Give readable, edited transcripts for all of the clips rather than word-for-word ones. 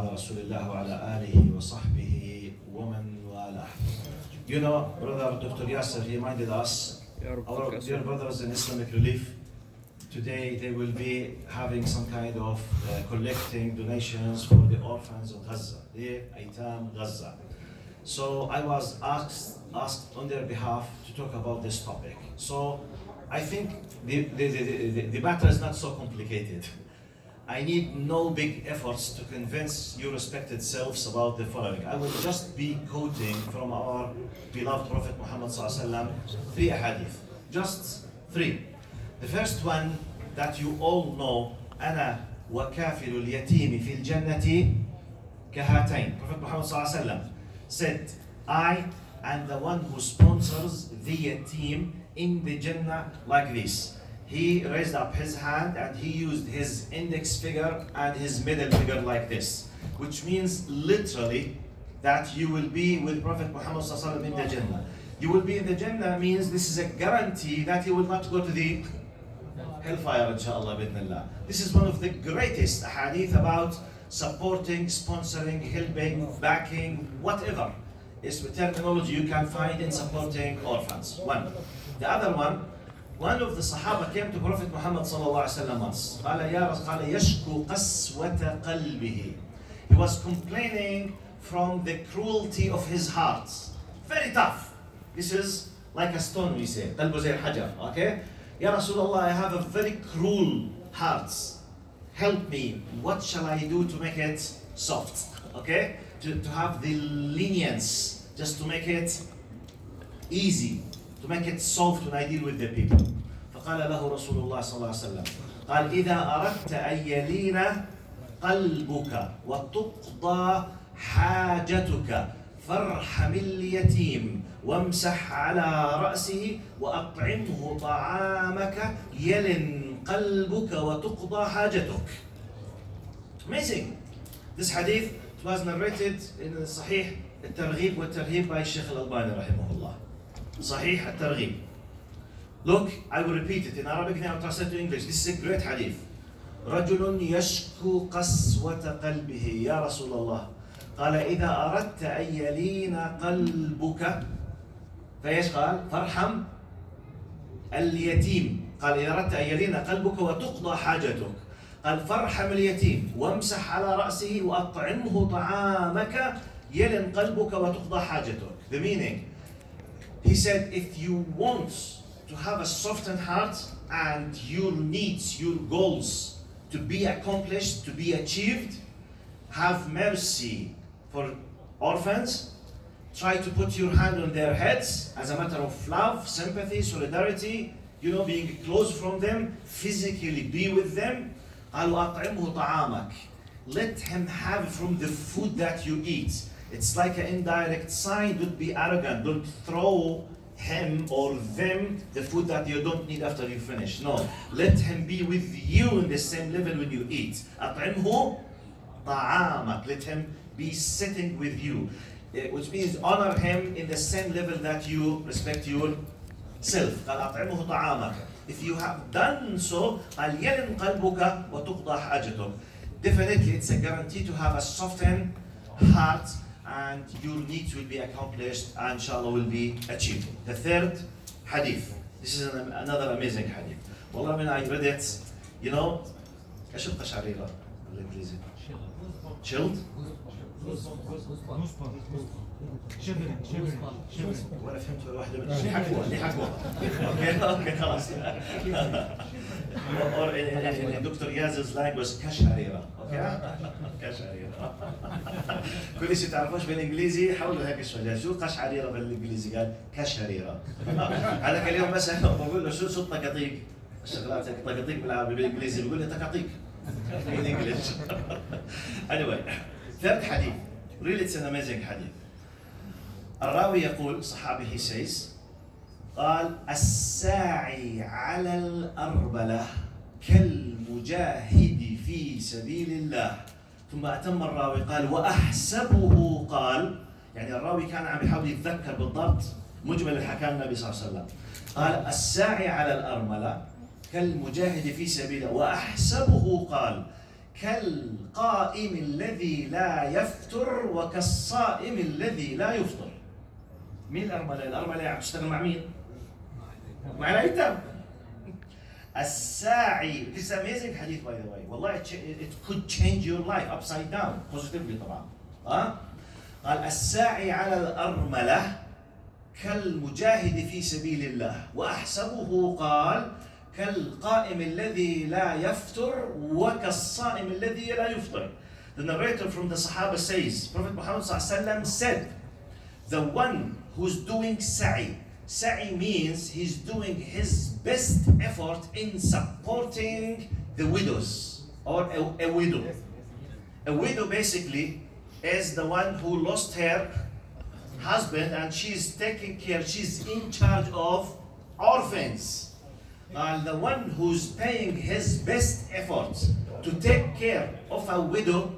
على رسول الله وعلى آله وصحبه ومن والاه. You know, brother Dr. Yasser, he reminded us, our dear brothers in Islamic Relief, today they will be having some kind of collecting donations for the orphans of Gaza, the Aitam Gaza. So I was asked on their behalf to talk about this topic. So I think the matter is not so complicated. I need no big efforts to convince your respected selves about the following. I will just be quoting from our beloved Prophet Muhammad ﷺ 3 ahadith. Just 3. The first one that you all know, أنا وكافل اليتيم في الجنة كهاتين. Prophet Muhammad ﷺ said, I am the one who sponsors the yatim in the Jannah like this. He raised up his hand and he used his index finger and his middle finger like this, which means literally that you will be with Prophet Muhammad ﷺ in the Jannah. You will be in the Jannah means this is a guarantee that you will not go to the hellfire, inshallah, bidnillah. This is one of the greatest hadith about supporting, sponsoring, helping, backing, whatever is the terminology you can find in supporting orphans. One. The other one of the Sahaba came to Prophet Muhammad sallallahu alaihi wasallam once. قال يشكو قسوة قلبه. He was complaining from the cruelty of his heart. Very tough. This is like a stone, we say. قلبه زي الحجر. Okay? Ya Rasulullah, I have a very cruel heart. Help me. What shall I do to make it soft? Okay? To have the lenience, just to make it easy, to make it soft when I deal with the people. فقال له رسول الله صلى الله عليه وسلم قال إذا أردت أن يلين قلبك وتقضى حاجتك فارحم اليتيم وامسح على رأسه وأطعمه طعامك يلن قلبك وتقضى حاجتك. Amazing. This hadith was narrated in Sahih الترغيب والترهيب by Sheikh Al-Albani رحمه الله. Sahih الترغيب. Look, I will repeat it in Arabic, now I'll translate to English. This is a great hadith. رجل يشكو قسوة قلبه يا رسول الله. قال إذا أردت أن يلين قلبك فإيش قال؟ فارحم اليتيم. قال إذا أردت أن يلين قلبك وتقضى حاجتك. قال فارحم اليتيم وامسح على رأسه وأطعمه طعامك يلن قلبك وتقضى حاجتك. The meaning, he said, if you want to have a softened heart and your needs, your goals to be accomplished, to be achieved, have mercy for orphans. Try to put your hand on their heads as a matter of love, sympathy, solidarity, being close from them, physically be with them. قالوا أطعمه طعامك. Let him have from the food that you eat. It's like an indirect sign. Don't be arrogant. Don't throw him or them the food that you don't need after you finish. No. Let him be with you in the same level when you eat. أطعمه طعامك. Let him be sitting with you. Which means honor him in the same level that you respect yourself. قال أطعمه طعامك. If you have done so, قال يلن قلبك وتقضى حاجتك. Definitely, it's a guarantee to have a softened heart, and your needs will be accomplished, and inshallah will be achieved. The third hadith. This is another amazing hadith. Wallah, when I read it, ايش القشعريرة بالانجليزي؟ Chilled? ولا فهمت ولا واحدة منهم. حكوة. اوكي خلاص. Or in Dr. Yaz's language كشعريرة. اوكي؟ كشعريرة. كل شيء تعرفوش بالانجليزي حاولوا هيك شوية. شو قشعريرة بالانجليزي؟ قال كشعريرة. هذاك اليوم مثلا بقول له شو طقطيق؟ الشغلات هيك طقطيق بالانجليزي بيقول لي طقطيق. In English. Anyway, third hadith. Really, it's an amazing hadith. الراوي يقول, صحابي, he says, قال الساعي على الأربلة كالمجاهد في سبيل الله. ثم أتم الراوي قال وأحسبه قال, يعني الراوي كان عم يحاول يتذكر بالضبط مجمل الحكام النبي صلى الله عليه وسلم. قال الساعي على الأرملة كالمجاهد في سبيل الله. وأحسبه قال كالقائم الذي لا يفتر وكالصائم الذي لا يفطر. مين الأرملة؟ الأرملة عم تشتغل مع مين؟ مع الأيتام. الساعي. This is amazing hadith by the way. والله it could change your life upside down positively طبعا. قال الساعي على الأرملة كالمجاهد في سبيل الله وأحسبه قال كالقائم الذي لا يفتر وكالصائم الذي لا يفطر. The narrator from the Sahaba says, Prophet Muhammad ﷺ said, the one who's doing sa'i. Sa'i means he's doing his best effort in supporting the widows or a widow. A widow basically is the one who lost her husband and she's taking care, she's in charge of orphans. The one who's paying his best efforts to take care of a widow,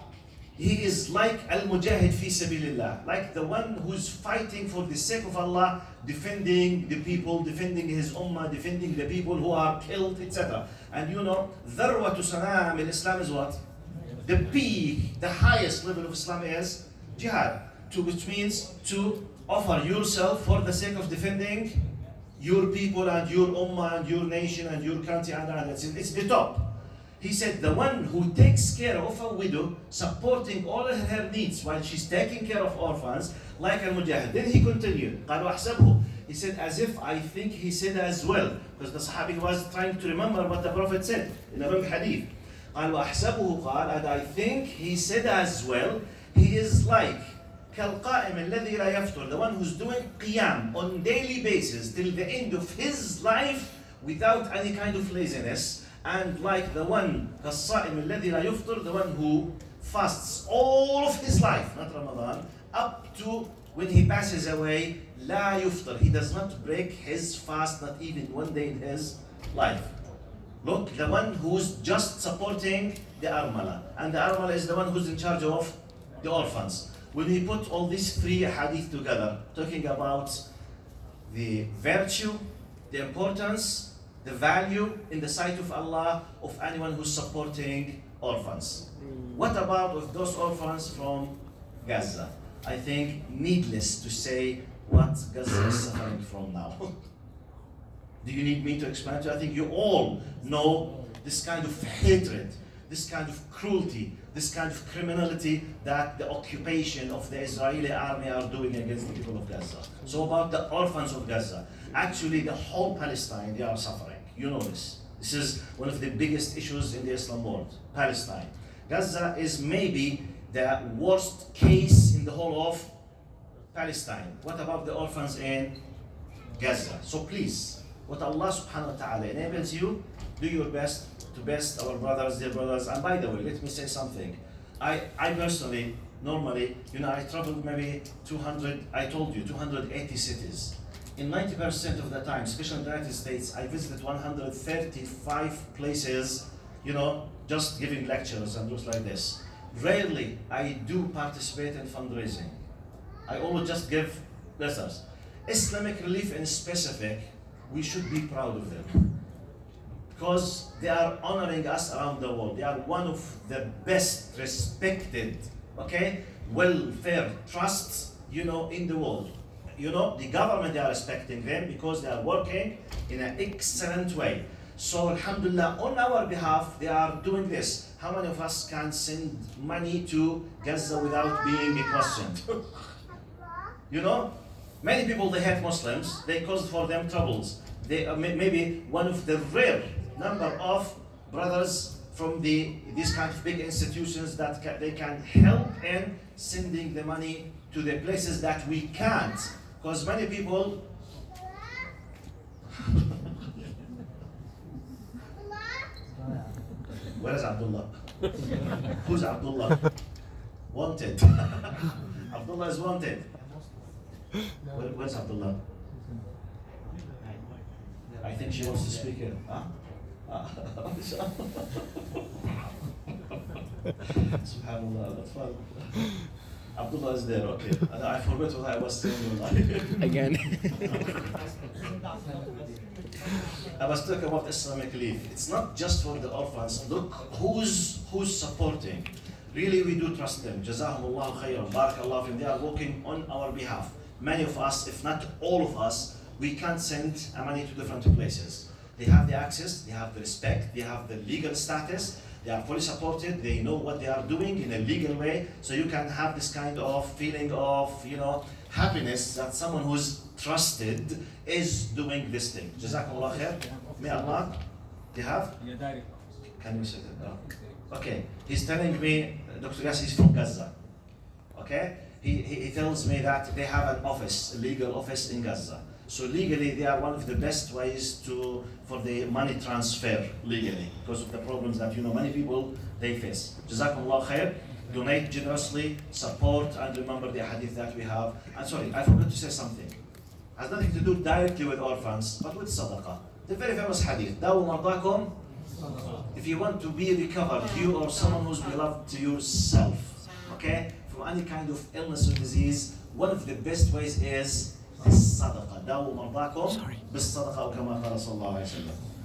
he is like al-mujahid fi sabilillah, like the one who's fighting for the sake of Allah, defending the people, defending his ummah, defending the people who are killed, etc. And you know, dharwatu sanam al-Islam is what? The peak, the highest level of Islam is jihad, which means to offer yourself for the sake of defending your people and your ummah and your nation and your country and it's the top. He said the one who takes care of a widow, supporting all her needs while she's taking care of orphans, like al-mujahid. Then he continued, قال وأحسبه. He said as if I think he said as well, because the Sahabi was trying to remember what the Prophet said in a long hadith. قال وأحسبه قال, and I think he said as well, he is like كالقائم الذي لا يفطر, the one who's doing qiyam on daily basis till the end of his life without any kind of laziness, and like the one كالصائم الذي لا يفطر, the one who fasts all of his life, not Ramadan, up to when he passes away, لا يفطر, he does not break his fast, not even one day in his life. Look, the one who's just supporting the armala, and the armala is the one who's in charge of the orphans. When we put all these three hadith together, talking about the virtue, the importance, the value in the sight of Allah of anyone who's supporting orphans. What about of those orphans from Gaza? I think needless to say what Gaza is suffering from now. Do you need me to explain to you? I think you all know this kind of hatred, this kind of cruelty, this kind of criminality that the occupation of the Israeli army are doing against the people of Gaza. So about the orphans of Gaza, actually the whole Palestine, they are suffering. You know this. This is one of the biggest issues in the Islam world, Palestine. Gaza is maybe the worst case in the whole of Palestine. What about the orphans in Gaza? So please, what Allah subhanahu wa ta'ala enables you, do your best to best our brothers, dear brothers. And by the way, let me say something. I personally, normally, I traveled maybe 280 cities. In 90% of the time, especially in the United States, I visited 135 places, just giving lectures and things like this. Rarely I do participate in fundraising. I always just give letters. Islamic Relief in specific, we should be proud of them, because they are honoring us around the world. They are one of the best respected, welfare trusts, in the world. The government, they are respecting them because they are working in an excellent way. So alhamdulillah, on our behalf, they are doing this. How many of us can send money to Gaza without being questioned? Many people, they hate Muslims, they cause for them troubles. They are maybe one of the rare number of brothers from these kind of big institutions that they can help in sending the money to the places that we can't. Because many people where is Abdullah? Who's Abdullah? Wanted. Abdullah is wanted. Where's Abdullah? I think she wants to speak here. Subhanallah, that's fun. Abdullah is there, okay. And I forgot what I was saying. Again. I was talking about Islamic relief. It's not just for the orphans. Look who's supporting. Really, we do trust them. Jazahumullahu khairan. Barakallahu fihim. They are working on our behalf. Many of us, if not all of us, we can't send money to different places. They have the access, they have the respect, they have the legal status, they are fully supported, they know what they are doing in a legal way, so you can have this kind of feeling of, happiness that someone who's trusted is doing this thing. Jazakumullah khair. May Allah, they have? Can you say that? No. Okay, he's telling me, Dr. Yasser is from Gaza. Okay, he tells me that they have an office, a legal office in Gaza. So legally, they are one of the best ways for the money transfer legally, because of the problems that many people they face. Jazakumullah khair. Donate generously, support, and remember the hadith that we have. I'm sorry, I forgot to say something. Has nothing to do directly with orphans, but with sadaqah. The very famous hadith. Dawu mardakum. If you want to be recovered, you or someone who's beloved to yourself, okay, from any kind of illness or disease, one of the best ways is الصدقة. داووا مرضاكم بالصدقة أو كما قال صلى الله عليه وسلم.